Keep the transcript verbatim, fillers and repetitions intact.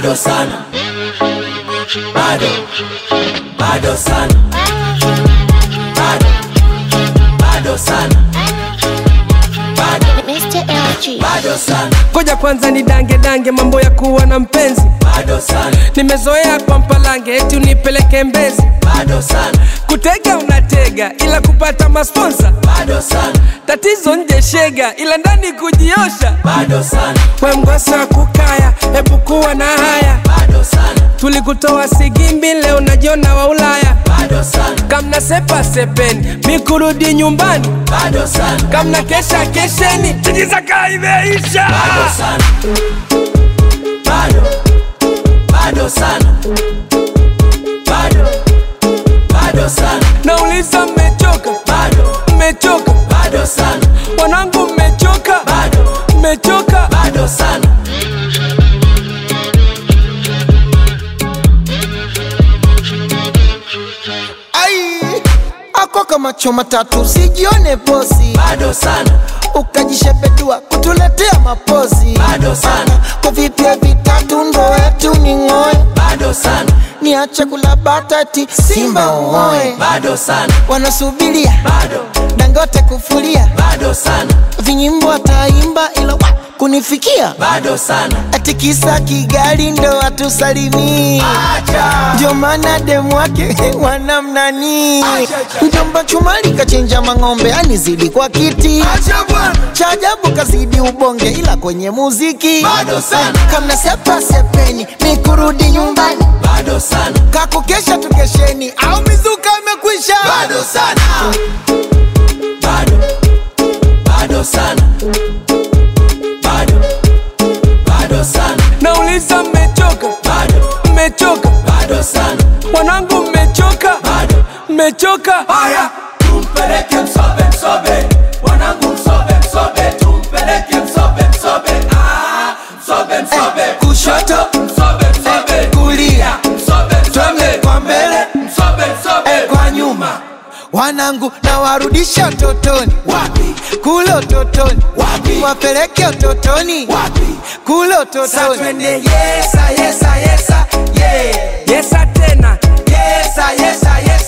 bado sana, bado, bado sana, bado, bado sana, bado, Mister L G. bado sana. Koja kwanza ni dange dange mambo ya kuwa na mpenzi. Bado sana, nimezoea kwa mpalange eti unipeleke Mbezi. Bado sana, kutega unatega ila kupata masponsa. Bado sana, tatizo nje shega ila ndani kujiosha. Bado sana, we mgosa kukaya hebu kuwa na haya. Bado sana, tulikutoa Sigimbi leo najiona wa Ulaya. Bado sana, kamna sepa sepeni mikurudi nyumbani. Bado sana, kamna kesha kesheni tijizaka imeisha. Bado sana, bado, bado sana, bado, bado sana. Nauliza mmechoka? Bado, mmechoka? Bado sana. Wanangu mmechoka? Bado, mmechoka? Bado sana. Ai, ako kama choma tatu sijione posi. Bado sana, ukajishepedua kutuletea mapozi. Bado sana, kwa vipya vitatu ndo wetu ni ngoe. Bado sana, niache kula batati Simba uoe. Bado sana, wanasubiria bado, Dangote kufulia. Bado sana, vinyimbo ataimba ila wa kunifikia. Bado sana, atikisa Kigali ndo atusalimii. Ndio maana demu wake wanamnani. Mjomba Chumali kachinja mang'ombe anizidi kwa kiti. Cha ajabu kazidi ubonge ila kwenye muziki. Bado sana, kamna sepa sepeni mikurudi nyumbani. Bado sana, kakukesha tukesheni au mizuka imekwisha. Bado sana, bado, bado sana, bado, bado sana. Nauliza mmechoka? Bado, mmechoka? Bado sana. Wanangu mmechoka? Bado, mmechoka? haya tumpeleke Msobe Msobe. Wanangu Msobe Msobe, tumpeleke Msobe Msobe. Ah, Msobe Msobe, eh, kushoto Msobe Msobe, eh, kulia Msobe Msobe, kwa mbele Msobe Msobe, eh, kwa nyuma. Wanangu na warudisha utotoni. Wapi? Kule utotoni. Wapi? Wapeleke utotoni. Wapi? Kule utotoni. Sa twende yesa yesa yesa yeah. Yesa tena. Yesa yesa yesa